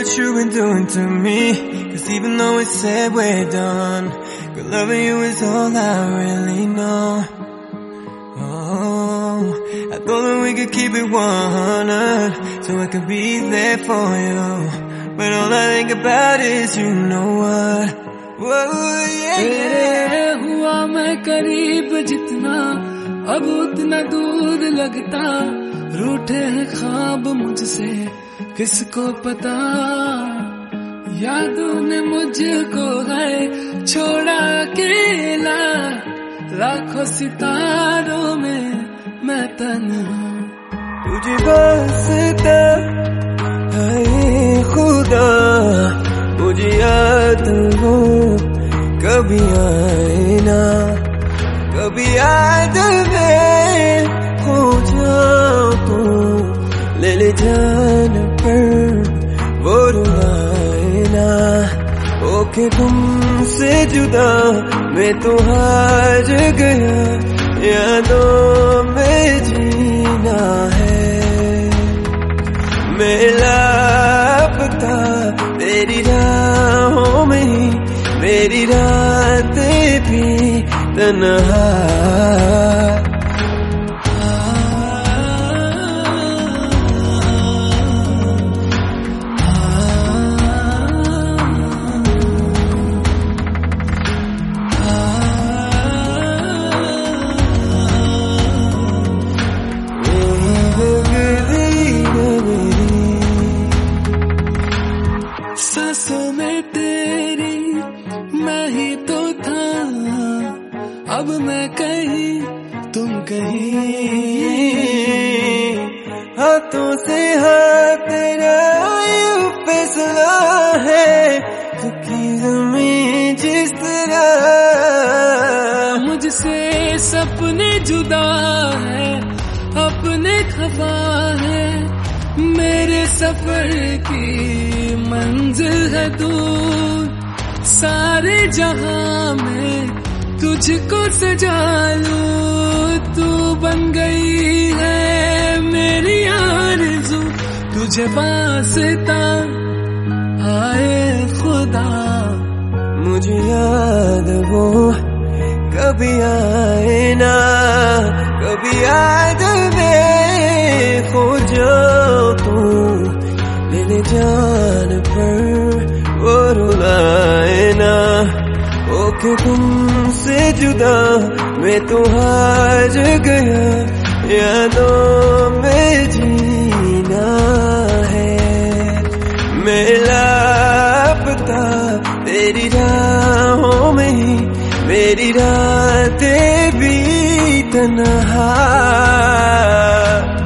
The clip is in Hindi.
what you've been doing to me. Cause even though it's said we're done, good loving you is all I really know. Oh, I thought that we could keep it 100, so I could be there for you. But all I think about is you know what. Whoa, yeah, तेरे हुआ मैं करीब जितना, अब उतना दूर लगता. रूठे हैं ख्वाब मुझसे, किसको पता. यादों ने मुझको है छोड़ा अकेला. लाखों सितारों में मैं तन्हा. तुझे वास्ता है खुदा, मुझे याद हो कभी आए ना. कभी याद में खो जाऊं तो ले ले जान पर वो रुलाए ना. ओके तुमसे जुदा मैं तो हार गया, यादों में जीना है. मैं लापता तेरी राहों में ही, मेरी रातें भी तन्हा. सांसों में तेरी मैं ही तो था, अब मैं कहीं तुम कहीं. हाथों से हाथ तेरा यूं फैसला है, झुकी ज़मीं जिस तरह. मुझसे सपने जुदा है, अपने खफा है. मेरे सफर की मंजिल है दूर. सारे जहां में तुझको सजा लूं. तू बन गई है मेरी आरज़ू. तुझे वास्ता आए खुदा, मुझे याद वो कभी आए ना. कभी याद में खो जाऊं तू ले ले जान पर वो रुलाए ना. ओके तुमसे जुदा मैं तो हार गया, यादों में जीना है. मैं लापता तेरी राहों में ही, मेरी रातें भी तन्हा.